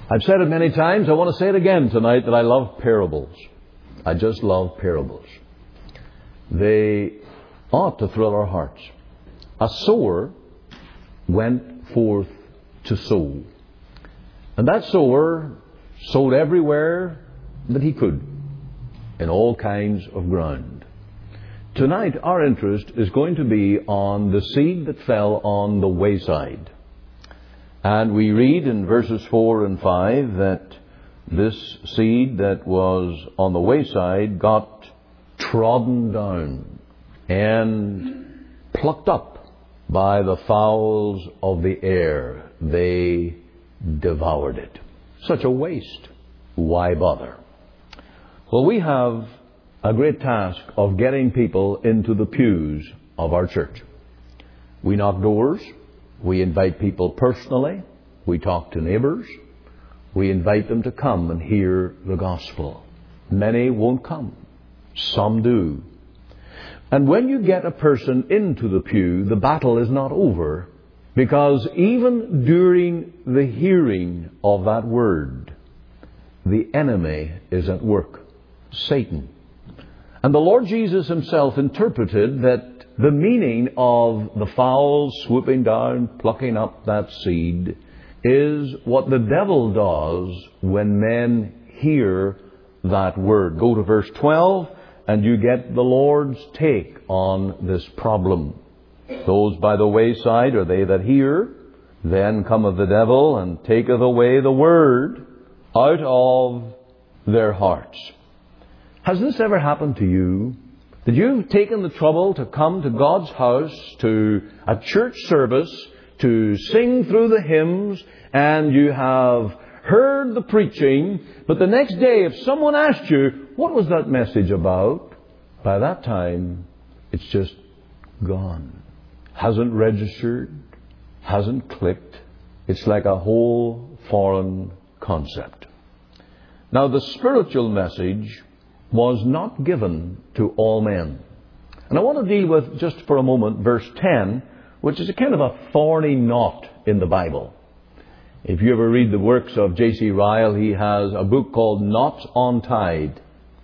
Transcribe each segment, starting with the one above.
I've said it many times. I want to say it again tonight that I love parables. I just love parables. They ought to thrill our hearts. A sower went forth to sow. And that sower sowed everywhere that he could, in all kinds of ground. Tonight, our interest is going to be on the seed that fell on the wayside. And we read in verses 4 and 5 that this seed that was on the wayside got trodden down and plucked up by the fowls of the air. They devoured it. Such a waste. Why bother? Well, we have a great task of getting people into the pews of our church. We knock doors. We invite people personally. We talk to neighbors. We invite them to come and hear the gospel. Many won't come. Some do. And when you get a person into the pew, the battle is not over, because even during the hearing of that word, the enemy is at work. Satan. And the Lord Jesus himself interpreted that the meaning of the fowls swooping down, plucking up that seed, is what the devil does when men hear that word. Go to verse 12 and you get the Lord's take on this problem. Those by the wayside are they that hear. Then cometh the devil and taketh away the word out of their hearts. Has this ever happened to you? That you've taken the trouble to come to God's house, to a church service, to sing through the hymns, and you have heard the preaching, but the next day if someone asked you, what was that message about? By that time, it's just gone. Hasn't registered, hasn't clicked. It's like a whole foreign concept. Now, the spiritual message was not given to all men. And I want to deal with, just for a moment, verse 10, which is a kind of a thorny knot in the Bible. If you ever read the works of J.C. Ryle, he has a book called Knots Untied.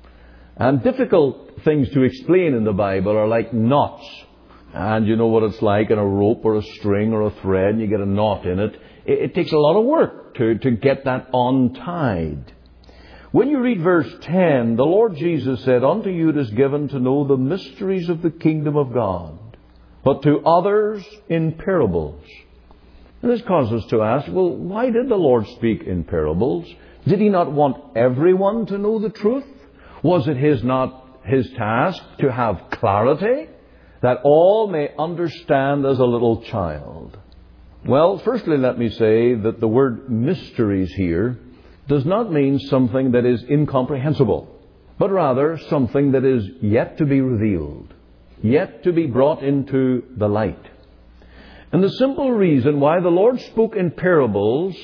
And difficult things to explain in the Bible are like knots. And you know what it's like in a rope or a string or a thread, and you get a knot in it. It takes a lot of work to get that untied. When you read verse 10, the Lord Jesus said, unto you it is given to know the mysteries of the kingdom of God, but to others in parables. And this causes us to ask, well, why did the Lord speak in parables? Did he not want everyone to know the truth? Was it not his task to have clarity, that all may understand as a little child? Well, firstly, let me say that the word mysteries here does not mean something that is incomprehensible, but rather something that is yet to be revealed, yet to be brought into the light. And the simple reason why the Lord spoke in parables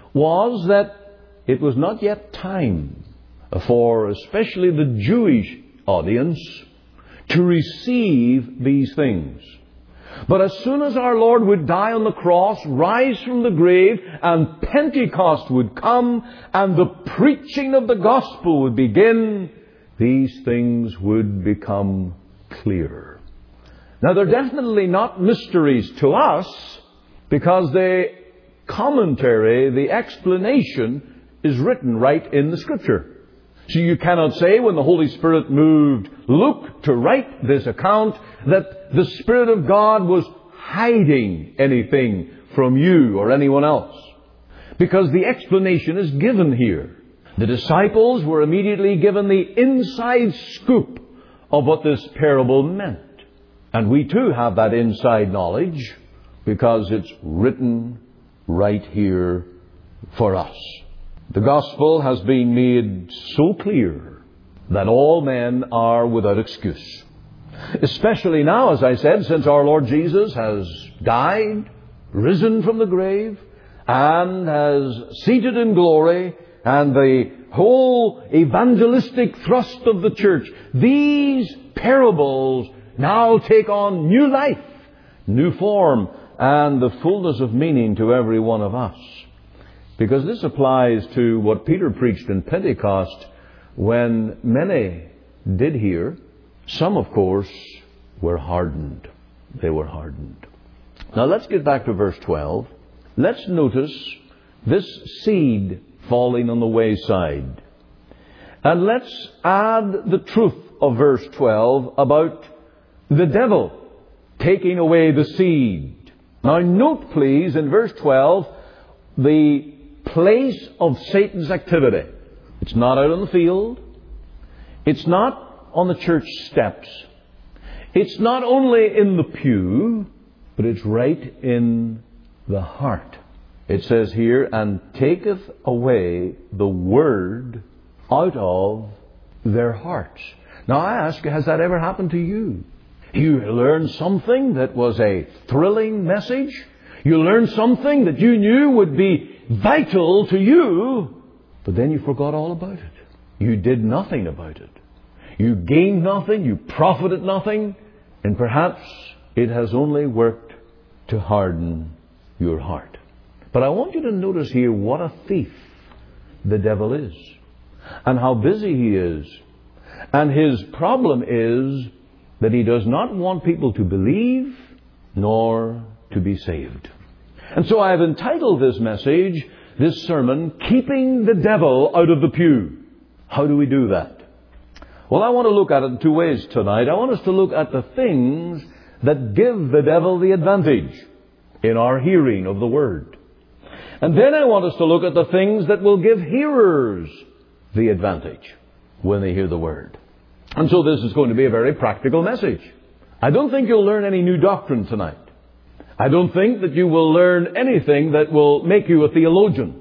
was that it was not yet time for especially the Jewish audience to receive these things. But as soon as our Lord would die on the cross, rise from the grave, and Pentecost would come, and the preaching of the gospel would begin, these things would become clear. Now, they're definitely not mysteries to us, because the commentary, the explanation, is written right in the Scripture. So you cannot say when the Holy Spirit moved Luke to write this account that the Spirit of God was hiding anything from you or anyone else. Because the explanation is given here. The disciples were immediately given the inside scoop of what this parable meant. And we too have that inside knowledge because it's written right here for us. The gospel has been made so clear that all men are without excuse. Especially now, as I said, since our Lord Jesus has died, risen from the grave, and has seated in glory, and the whole evangelistic thrust of the church, these parables now take on new life, new form, and the fullness of meaning to every one of us. Because this applies to what Peter preached in Pentecost when many did hear. Some, of course, were hardened. They were hardened. Now let's get back to verse 12. Let's notice this seed falling on the wayside. And let's add the truth of verse 12 about the devil taking away the seed. Now note please in verse 12 the place of Satan's activity. It's not out on the field. It's not on the church steps. It's not only in the pew, but it's right in the heart. It says here, and taketh away the word out of their hearts. Now I ask you, has that ever happened to you? You learned something that was a thrilling message. You learned something that you knew would be vital to you, but then you forgot all about it. You did nothing about it. You gained nothing, you profited nothing, and perhaps it has only worked to harden your heart. But I want you to notice here what a thief the devil is, and how busy he is. And his problem is that he does not want people to believe nor to be saved. And so I have entitled this message, this sermon, Keeping the Devil Out of the Pew. How do we do that? Well, I want to look at it in two ways tonight. I want us to look at the things that give the devil the advantage in our hearing of the Word. And then I want us to look at the things that will give hearers the advantage when they hear the Word. And so this is going to be a very practical message. I don't think you'll learn any new doctrine tonight. I don't think that you will learn anything that will make you a theologian.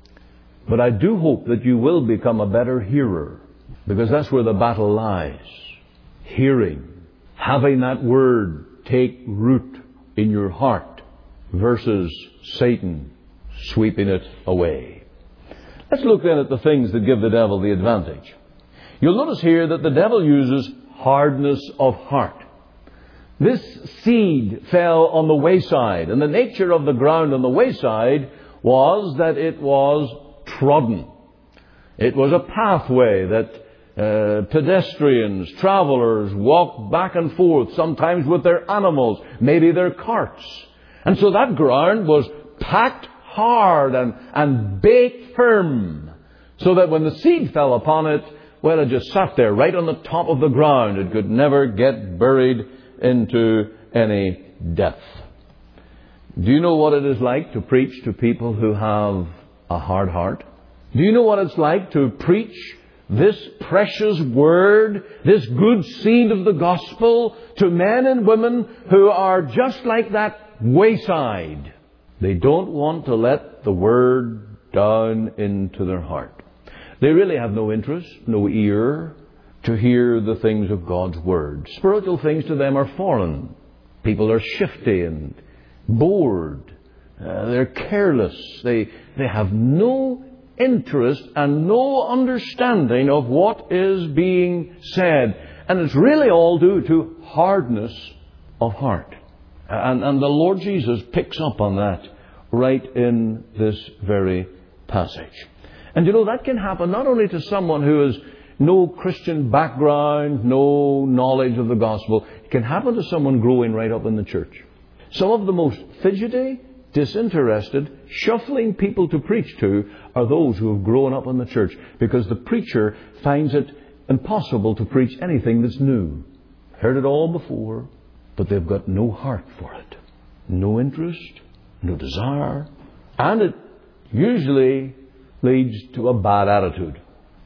But I do hope that you will become a better hearer, because that's where the battle lies. Hearing. Having that Word take root in your heart versus Satan sweeping it away. Let's look then at the things that give the devil the advantage. You'll notice here that the devil uses hardness of heart. This seed fell on the wayside, and the nature of the ground on the wayside was that it was trodden. It was a pathway that pedestrians, travelers walked back and forth, sometimes with their animals, maybe their carts. And so that ground was packed hard and baked firm, so that when the seed fell upon it, well, it just sat there right on the top of the ground. It could never get buried into any depth. Do you know what it is like to preach to people who have a hard heart? Do you know what it's like to preach this precious Word, this good seed of the gospel, to men and women who are just like that wayside? They don't want to let the Word down into their heart. They really have no interest, no ear to hear the things of God's Word. Spiritual things to them are foreign. People are shifty and bored. They're careless. They have no interest and no understanding of what is being said. And it's really all due to hardness of heart. And the Lord Jesus picks up on that right in this very passage. And you know, that can happen not only to someone who has no Christian background, no knowledge of the gospel. It can happen to someone growing right up in the church. Some of the most fidgety, disinterested, shuffling people to preach to are those who have grown up in the church, because the preacher finds it impossible to preach anything that's new. Heard it all before, but they've got no heart for it. No interest, no desire, and it usually leads to a bad attitude.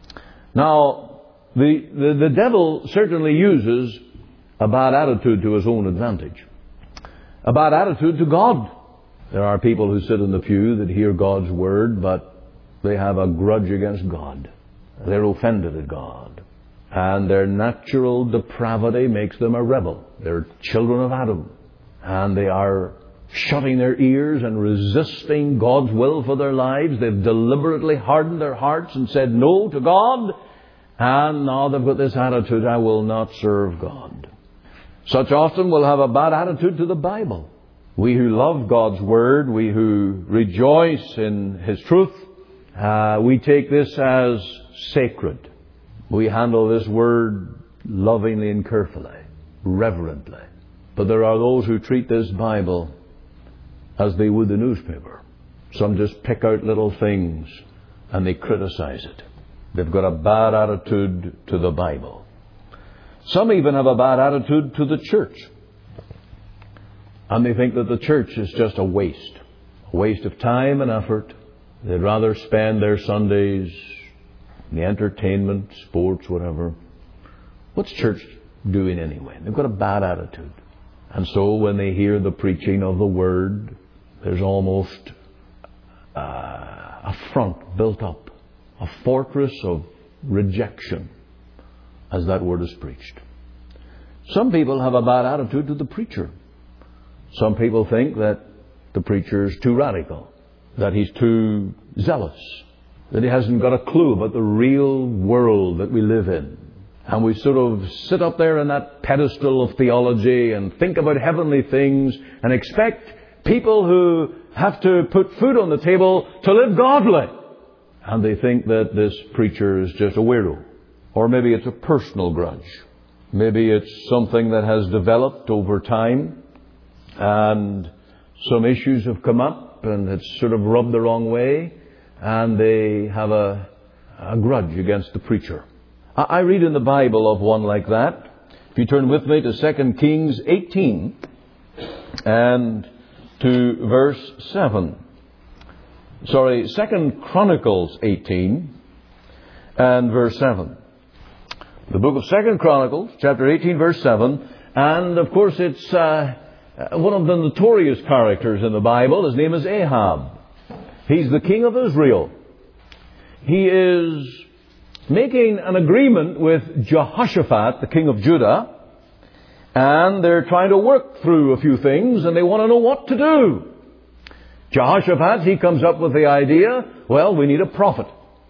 Now, the devil certainly uses a bad attitude to his own advantage. A bad attitude to God. There are people who sit in the pew that hear God's Word, but they have a grudge against God. They're offended at God. And their natural depravity makes them a rebel. They're children of Adam. And they are shutting their ears and resisting God's will for their lives. They've deliberately hardened their hearts and said no to God. And now they've got this attitude, I will not serve God. Such often will have a bad attitude to the Bible. We who love God's Word, we who rejoice in His truth, we take this as sacred. We handle this Word lovingly and carefully, reverently. But there are those who treat this Bible as they would the newspaper. Some just pick out little things and they criticize it. They've got a bad attitude to the Bible. Some even have a bad attitude to the church. And they think that the church is just a waste of time and effort. They'd rather spend their Sundays in the entertainment, sports, whatever. What's church doing anyway? They've got a bad attitude. And so when they hear the preaching of the Word, there's almost a front built up, a fortress of rejection as that Word is preached. Some people have a bad attitude to the preacher. Some people think that the preacher is too radical, that he's too zealous, that he hasn't got a clue about the real world that we live in. And we sort of sit up there on that pedestal of theology and think about heavenly things and expect people who have to put food on the table to live godly. And they think that this preacher is just a weirdo. Or maybe it's a personal grudge. Maybe it's something that has developed over time and some issues have come up and it's sort of rubbed the wrong way and they have a grudge against the preacher. I read in the Bible of one like that. If you turn with me to 2 Kings 18 and to verse 7. 2 Chronicles 18 and verse 7. The book of 2 Chronicles, chapter 18, verse 7. And of course it's one of the notorious characters in the Bible. His name is Ahab. He's the king of Israel. He is making an agreement with Jehoshaphat, the king of Judah, and they're trying to work through a few things and they want to know what to do. Jehoshaphat, he comes up with the idea, well, we need a prophet.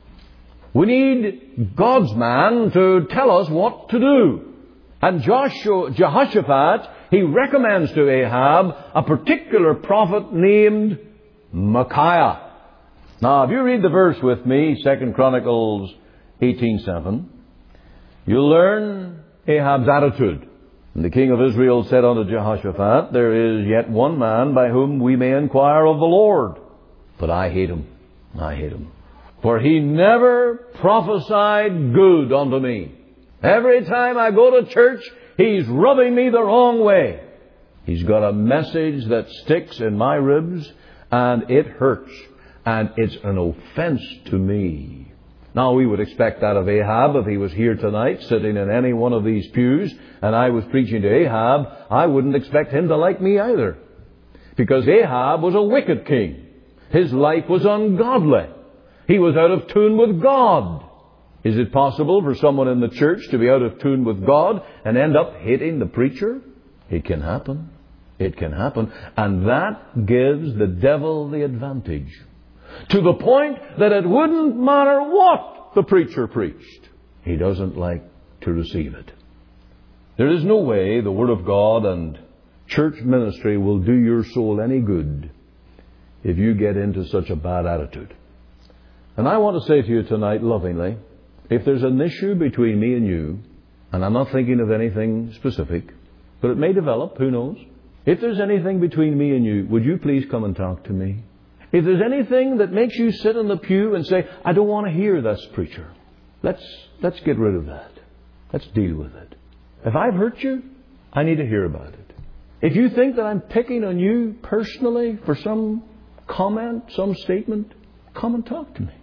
We need God's man to tell us what to do. And Jehoshaphat, he recommends to Ahab a particular prophet named Micaiah. Now, if you read the verse with me, 2 Chronicles 18:7, you'll learn Ahab's attitude. And the king of Israel said unto Jehoshaphat, there is yet one man by whom we may inquire of the Lord. But I hate him. I hate him. For he never prophesied good unto me. Every time I go to church, he's rubbing me the wrong way. He's got a message that sticks in my ribs, and it hurts. And it's an offense to me. Now, we would expect that of Ahab if he was here tonight, sitting in any one of these pews, and I was preaching to Ahab. I wouldn't expect him to like me either. Because Ahab was a wicked king. His life was ungodly. He was out of tune with God. Is it possible for someone in the church to be out of tune with God and end up hating the preacher? It can happen. It can happen. And that gives the devil the advantage. To the point that it wouldn't matter what the preacher preached. He doesn't like to receive it. There is no way the Word of God and church ministry will do your soul any good if you get into such a bad attitude. And I want to say to you tonight, lovingly, if there's an issue between me and you, and I'm not thinking of anything specific, but it may develop, who knows? If there's anything between me and you, would you please come and talk to me? If there's anything that makes you sit in the pew and say, I don't want to hear this preacher, let's get rid of that. Let's deal with it. If I've hurt you, I need to hear about it. If you think that I'm picking on you personally for some comment, some statement, come and talk to me.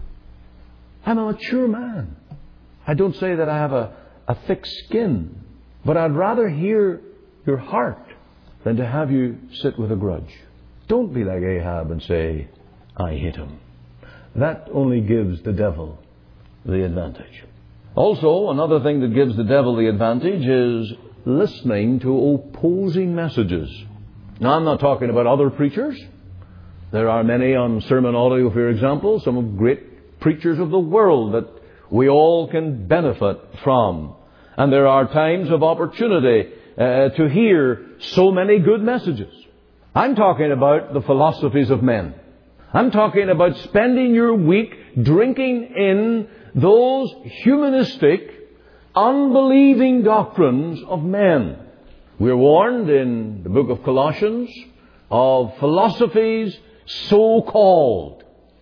I'm a mature man. I don't say that I have a thick skin, but I'd rather hear your heart than to have you sit with a grudge. Don't be like Ahab and say, I hate him. That only gives the devil the advantage. Also, another thing that gives the devil the advantage is listening to opposing messages. Now, I'm not talking about other preachers. There are many on sermon audio, for example, some of great preachers of the world that we all can benefit from. And there are times of opportunity to hear so many good messages. I'm talking about the philosophies of men. I'm talking about spending your week drinking in those humanistic, unbelieving doctrines of men. We're warned in the book of Colossians of philosophies so-called.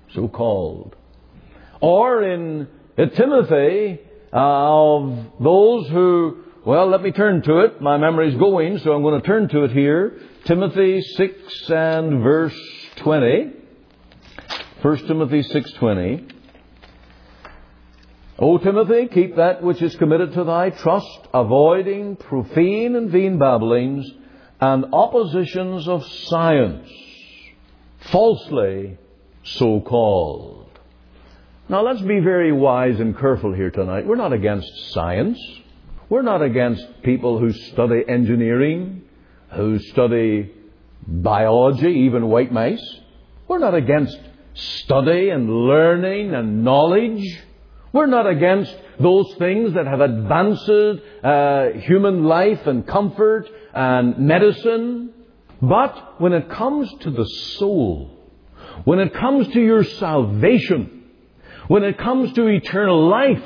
Or in Timothy of those who, well, let me turn to it. My memory's going, so I'm going to turn to it here. Timothy 6 and verse 20. 1 Timothy 6:20. O Timothy, keep that which is committed to thy trust, avoiding profane and vain babblings and oppositions of science, falsely so called. Now let's be very wise and careful here tonight. We're not against science. We're not against people who study engineering, who study biology, even white mice. We're not against study and learning and knowledge. We're not against those things that have advanced human life and comfort and medicine. But when it comes to the soul, when it comes to your salvation, when it comes to eternal life,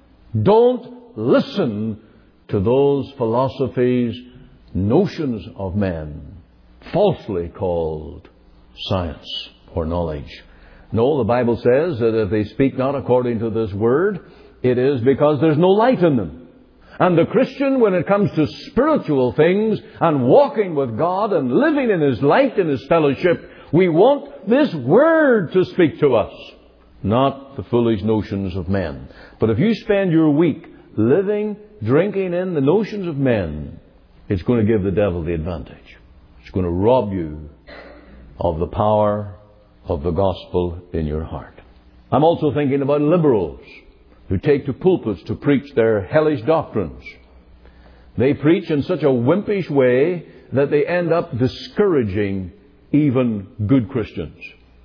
don't listen to those philosophies, notions of men, falsely called science or knowledge. No, the Bible says that if they speak not according to this word, it is because there's no light in them. And the Christian, when it comes to spiritual things and walking with God and living in His light and His fellowship, we want this word to speak to us, not the foolish notions of men. But if you spend your week living, drinking in the notions of men, it's going to give the devil the advantage. It's going to rob you of the power of the gospel in your heart. I'm also thinking about liberals who take to pulpits to preach their hellish doctrines. They preach in such a wimpish way that they end up discouraging even good Christians.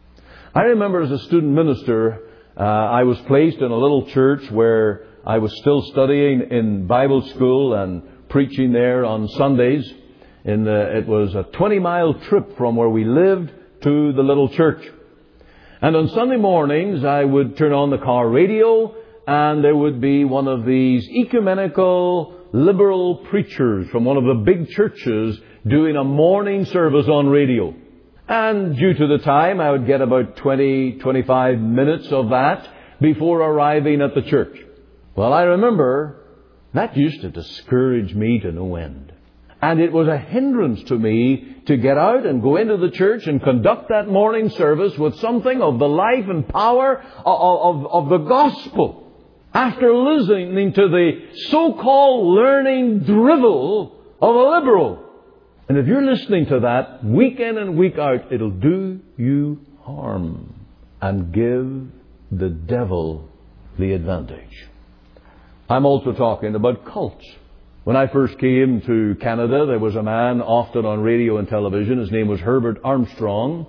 I remember as a student minister, I was placed in a little church where I was still studying in Bible school and preaching there on Sundays. It was a 20-mile trip from where we lived to the little church. And on Sunday mornings, I would turn on the car radio, and there would be one of these ecumenical liberal preachers from one of the big churches doing a morning service on radio. And due to the time, I would get about 20-25 minutes of that before arriving at the church. Well, I remember that used to discourage me to no end. And it was a hindrance to me to get out and go into the church and conduct that morning service with something of the life and power of the gospel. After listening to the so-called learning drivel of a liberal. And if you're listening to that week in and week out, it'll do you harm and give the devil the advantage. I'm also talking about cults. When I first came to Canada, there was a man often on radio and television. His name was Herbert Armstrong.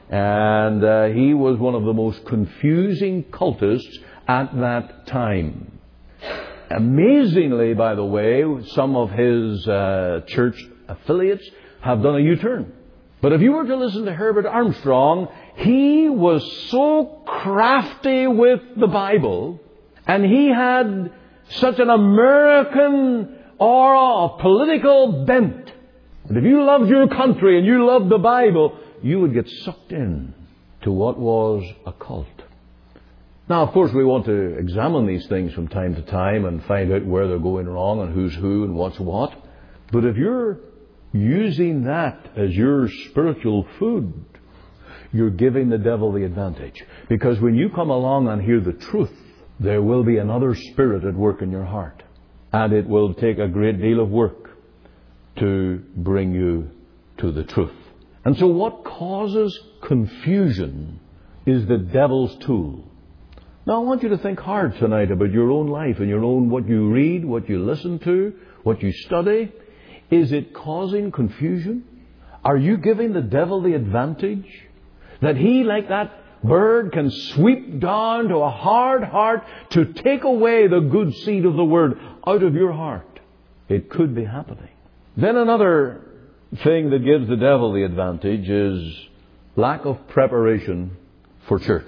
And he was one of the most confusing cultists at that time. Amazingly, by the way, some of his church affiliates have done a U-turn. But if you were to listen to Herbert Armstrong, he was so crafty with the Bible, and he had such an American aura of political bent. And if you loved your country and you loved the Bible, you would get sucked in to what was a cult. Now, of course, we want to examine these things from time to time and find out where they're going wrong and who's who and what's what. But if you're using that as your spiritual food, you're giving the devil the advantage. Because when you come along and hear the truth, there will be another spirit at work in your heart. And it will take a great deal of work to bring you to the truth. And so what causes confusion is the devil's tool. Now I want you to think hard tonight about your own life and your own, what you read, what you listen to, what you study. Is it causing confusion? Are you giving the devil the advantage? That he, like that bird, can sweep down to a hard heart to take away the good seed of the Word out of your heart. It could be happening. Then another thing that gives the devil the advantage is lack of preparation for church.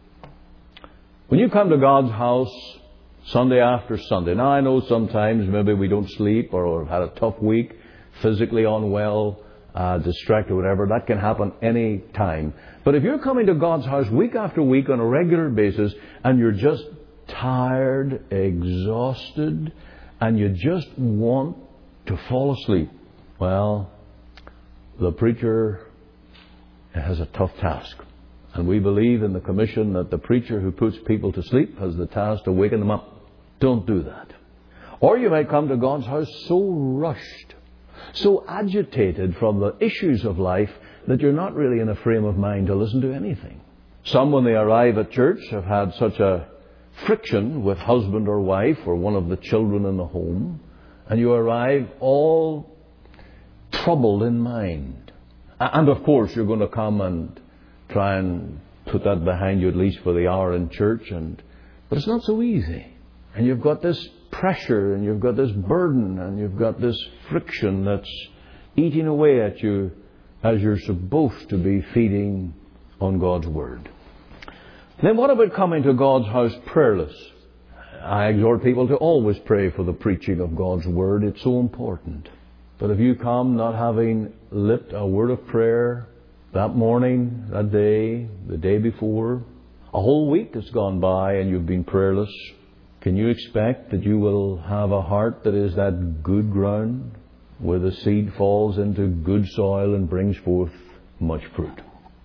When you come to God's house Sunday after Sunday, now I know sometimes maybe we don't sleep or have had a tough week, physically unwell, distracted, whatever. That can happen any time. But if you're coming to God's house week after week on a regular basis and you're just tired, exhausted, and you just want to fall asleep, well, the preacher has a tough task. And we believe in the commission that the preacher who puts people to sleep has the task to waken them up. Don't do that. Or you might come to God's house so rushed, so agitated from the issues of life that you're not really in a frame of mind to listen to anything. Some, when they arrive at church, have had such a friction with husband or wife or one of the children in the home, and you arrive all troubled in mind. And of course you're going to come and try and put that behind you, at least for the hour in church, but it's not so easy. And you've got this pressure, and you've got this burden, and you've got this friction that's eating away at you as you're supposed to be feeding on God's Word. Then what about coming to God's house prayerless? I exhort people to always pray for the preaching of God's Word. It's so important. But if you come not having lit a word of prayer that morning, that day, the day before, a whole week has gone by and you've been prayerless, can you expect that you will have a heart that is that good ground where the seed falls into good soil and brings forth much fruit?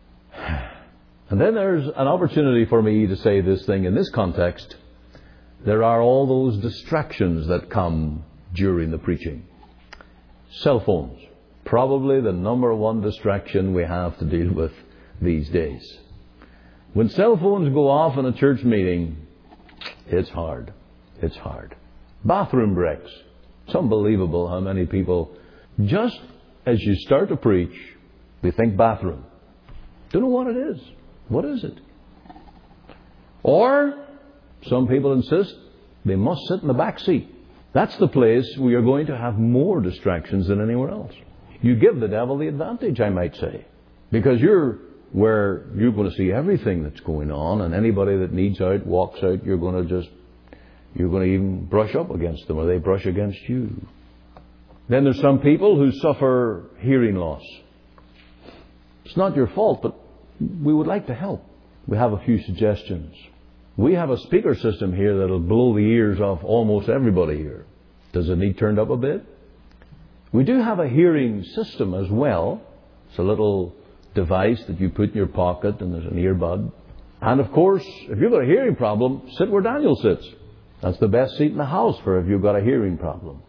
And then there's an opportunity for me to say this thing in this context. There are all those distractions that come during the preaching. Cell phones. Probably the number one distraction we have to deal with these days. When cell phones go off in a church meeting, it's hard. It's hard. Bathroom breaks. It's unbelievable how many people, just as you start to preach, they think bathroom. Don't know what it is. What is it? Or some people insist they must sit in the back seat. That's the place where you're going to have more distractions than anywhere else. You give the devil the advantage, I might say. Because you're where you're going to see everything that's going on, and anybody that needs out, walks out, you're going to even brush up against them, or they brush against you. Then there's some people who suffer hearing loss. It's not your fault, but we would like to help. We have a few suggestions. We have a speaker system here that'll blow the ears off almost everybody here. Does it need turned up a bit? We do have a hearing system as well. It's a little device that you put in your pocket and there's an earbud. And of course, if you've got a hearing problem, sit where Daniel sits. That's the best seat in the house for if you've got a hearing problem.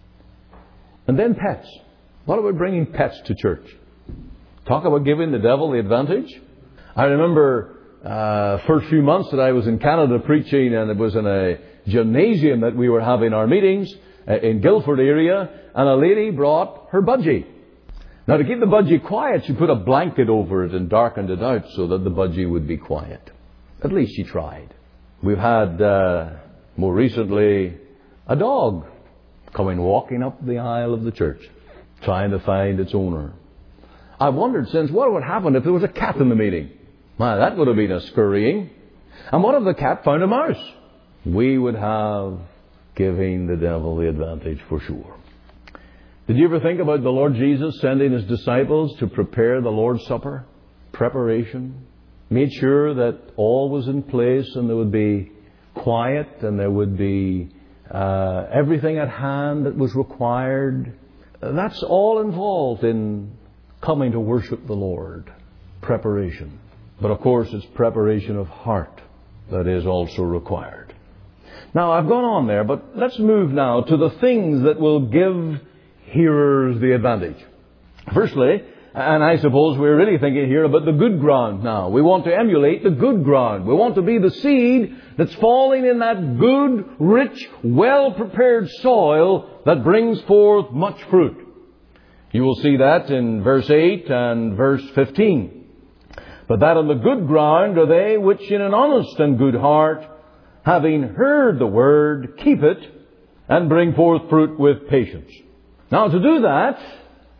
And then pets. What about bringing pets to church? Talk about giving the devil the advantage. I remember first few months that I was in Canada preaching, and it was in a gymnasium that we were having our meetings in Guildford area, and a lady brought her budgie. Now, to keep the budgie quiet, she put a blanket over it and darkened it out so that the budgie would be quiet. At least she tried. We've had, more recently, a dog coming walking up the aisle of the church, trying to find its owner. I've wondered since, what would happen if there was a cat in the meeting? Well, that would have been a scurrying. And what if the cat found a mouse? We would have giving the devil the advantage for sure. Did you ever think about the Lord Jesus sending His disciples to prepare the Lord's Supper? Preparation. Made sure that all was in place and there would be quiet and there would be everything at hand that was required. That's all involved in coming to worship the Lord. Preparation. But of course it's preparation of heart that is also required. Now I've gone on there, but let's move now to the things that will give hearers the advantage. Firstly, and I suppose we're really thinking here about the good ground now. We want to emulate the good ground. We want to be the seed that's falling in that good, rich, well-prepared soil that brings forth much fruit. You will see that in verse 8 and verse 15. But that on the good ground are they which in an honest and good heart, having heard the word, keep it, and bring forth fruit with patience. Now to do that,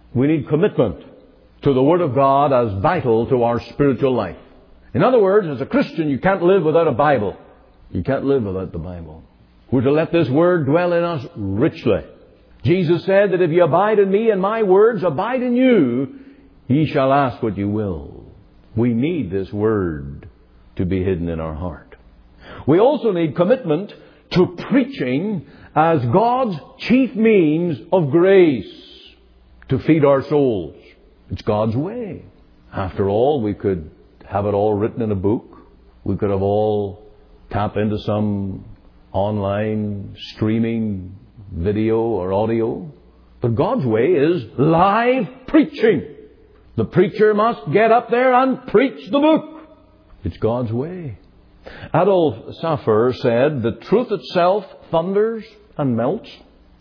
We need commitment to the Word of God as vital to our spiritual life. In other words, as a Christian, you can't live without a Bible. You can't live without the Bible. We're to let this Word dwell in us richly. Jesus said that if you abide in me and my words abide in you, ye shall ask what you will. We need this Word to be hidden in our heart. We also need commitment to preaching as God's chief means of grace to feed our souls. It's God's way. After all, we could have it all written in a book. We could have all tap into some online streaming video or audio. But God's way is live preaching. The preacher must get up there and preach the book. It's God's way. Adolf Saffer said, "The truth itself thunders and melts,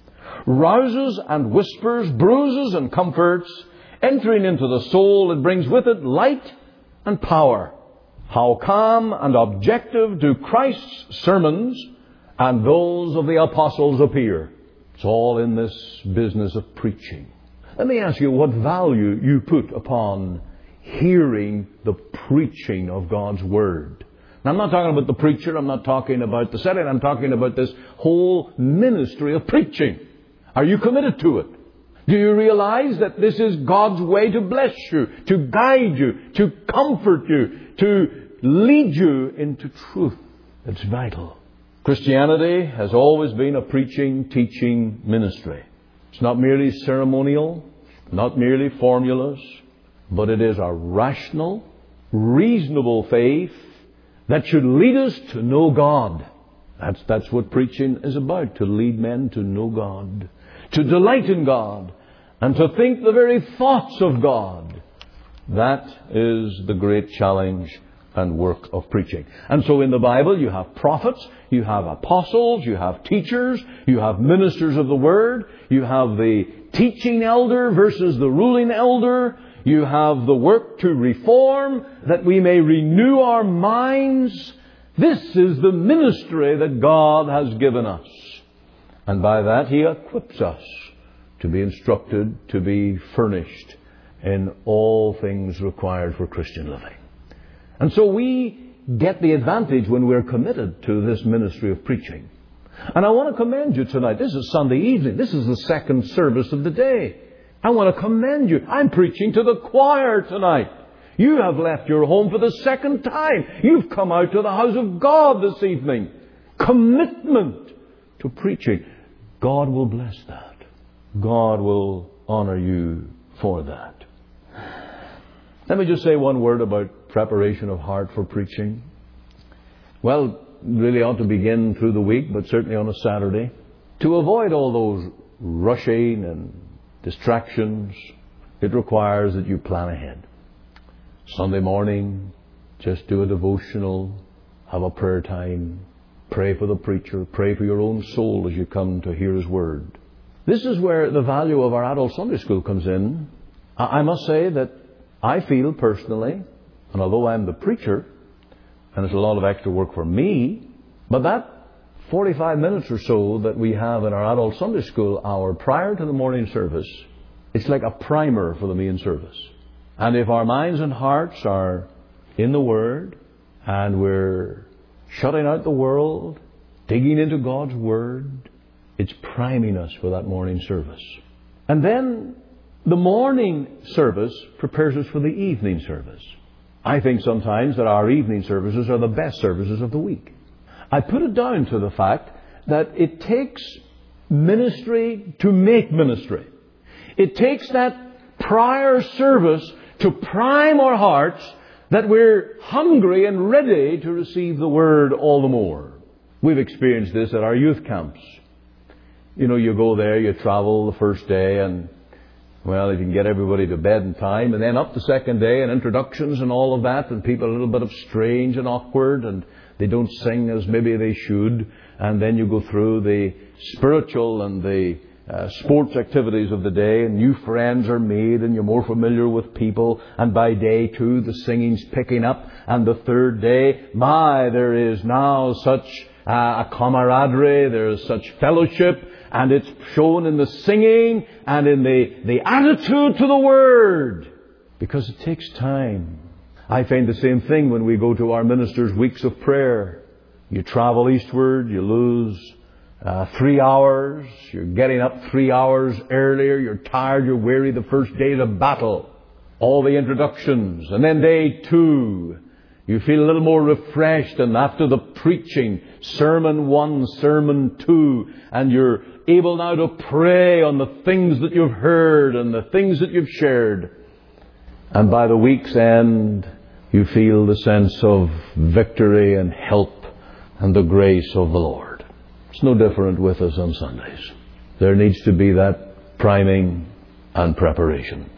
rouses and whispers, bruises and comforts. Entering into the soul, it brings with it light and power. How calm and objective do Christ's sermons and those of the apostles appear." It's all in this business of preaching. Let me ask you what value you put upon hearing the preaching of God's Word. Now, I'm not talking about the preacher, I'm not talking about the setting, I'm talking about this whole ministry of preaching. Are you committed to it? Do you realize that this is God's way to bless you, to guide you, to comfort you, to lead you into truth? It's vital. Christianity has always been a preaching, teaching ministry. It's not merely ceremonial, not merely formulas, but it is a rational, reasonable faith that should lead us to know God. That's what preaching is about, to lead men to know God, to delight in God, and to think the very thoughts of God. That is the great challenge and work of preaching. And so in the Bible you have prophets, you have apostles, you have teachers, you have ministers of the Word, you have the teaching elder versus the ruling elder, you have the work to reform, that we may renew our minds. This is the ministry that God has given us. And by that He equips us to be instructed, to be furnished in all things required for Christian living. And so we get the advantage when we're committed to this ministry of preaching. And I want to commend you tonight. This is Sunday evening. This is the second service of the day. I want to commend you. I'm preaching to the choir tonight. You have left your home for the second time. You've come out to the house of God this evening. Commitment to preaching. God will bless that. God will honor you for that. Let me just say one word about preparation of heart for preaching. Well, really ought to begin through the week, but certainly on a Saturday. To avoid all those rushing and distractions, it requires that you plan ahead. Sunday morning, just do a devotional, have a prayer time, pray for the preacher, pray for your own soul as you come to hear His Word. This is where the value of our adult Sunday school comes in. I must say that I feel personally, and although I'm the preacher, and it's a lot of extra work for me, but that 45 minutes or so that we have in our adult Sunday school hour prior to the morning service, it's like a primer for the main service. And if our minds and hearts are in the Word, and we're shutting out the world, digging into God's Word, it's priming us for that morning service. And then the morning service prepares us for the evening service. I think sometimes that our evening services are the best services of the week. I put it down to the fact that it takes ministry to make ministry. It takes that prior service to prime our hearts that we're hungry and ready to receive the Word all the more. We've experienced this at our youth camps. You know, you go there, you travel the first day, and well, if you can get everybody to bed in time, and then up the second day and introductions and all of that, and people are a little bit of strange and awkward, and they don't sing as maybe they should, and then you go through the spiritual and the sports activities of the day, and new friends are made, and you're more familiar with people, and by day 2 the singing's picking up, and the third day, there is now such a camaraderie, there's such fellowship, and it's shown in the singing and in the attitude to the Word. Because it takes time. I find the same thing when we go to our ministers' weeks of prayer. You travel eastward, you lose 3 hours, you're getting up 3 hours earlier, you're tired, you're weary the first day of the battle. All the introductions. And then day 2, you feel a little more refreshed, and after the preaching, sermon 1, sermon 2, and you're able now to pray on the things that you've heard and the things that you've shared. And by the week's end, you feel the sense of victory and help and the grace of the Lord. It's no different with us on Sundays. There needs to be that priming and preparation.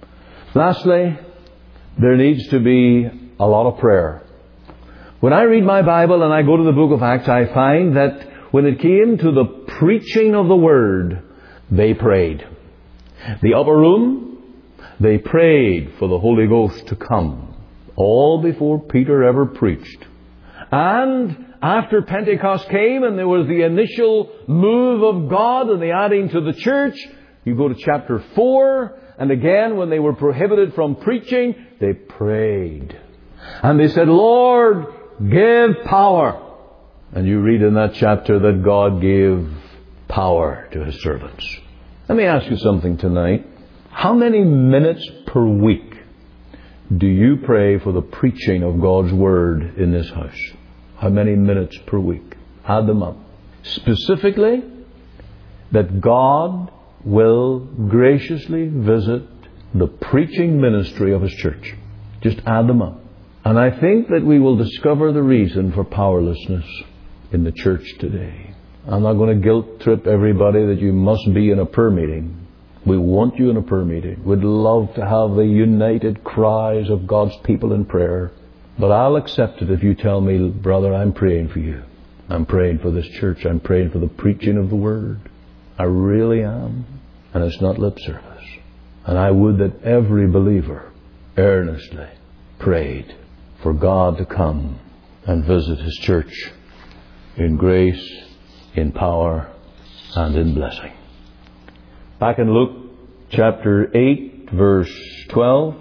Lastly, there needs to be a lot of prayer. When I read my Bible and I go to the book of Acts, I find that when it came to the preaching of the Word, they prayed. The upper room, they prayed for the Holy Ghost to come, all before Peter ever preached. And after Pentecost came and there was the initial move of God and the adding to the church, you go to chapter 4, and again when they were prohibited from preaching, they prayed. And they said, Lord, give power. And you read in that chapter that God gave power to His servants. Let me ask you something tonight. How many minutes per week do you pray for the preaching of God's Word in this house? How many minutes per week? Add them up. Specifically, that God will graciously visit the preaching ministry of His church. Just add them up. And I think that we will discover the reason for powerlessness in the church today. I'm not going to guilt trip everybody that you must be in a prayer meeting. We want you in a prayer meeting. We'd love to have the united cries of God's people in prayer. But I'll accept it if you tell me, brother, I'm praying for you. I'm praying for this church. I'm praying for the preaching of the Word. I really am. And it's not lip service. And I would that every believer earnestly prayed for God to come and visit His church in grace, in power, and in blessing. Back in Luke chapter 8, verse 12,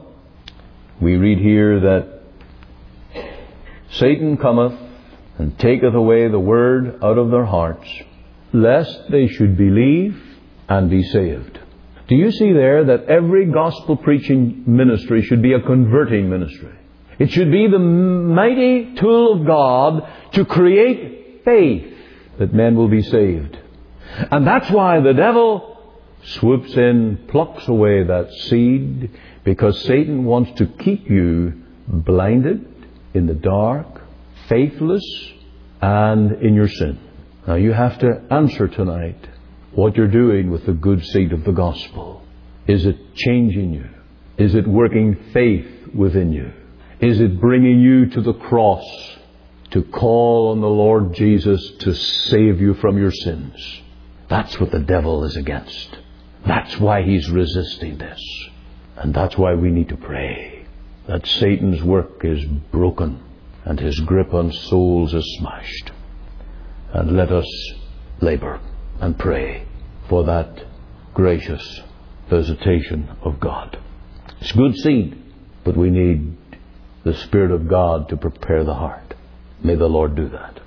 we read here that Satan cometh and taketh away the word out of their hearts, lest they should believe and be saved. Do you see there that every gospel preaching ministry should be a converting ministry? It should be the mighty tool of God to create faith that men will be saved. And that's why the devil swoops in, plucks away that seed, because Satan wants to keep you blinded, in the dark, faithless, and in your sin. Now you have to answer tonight what you're doing with the good seed of the gospel. Is it changing you? Is it working faith within you? Is it bringing you to the cross to call on the Lord Jesus to save you from your sins? That's what the devil is against. That's why he's resisting this. And that's why we need to pray that Satan's work is broken and his grip on souls is smashed. And let us labour and pray for that gracious visitation of God. It's good seed, but we need the Spirit of God to prepare the heart. May the Lord do that.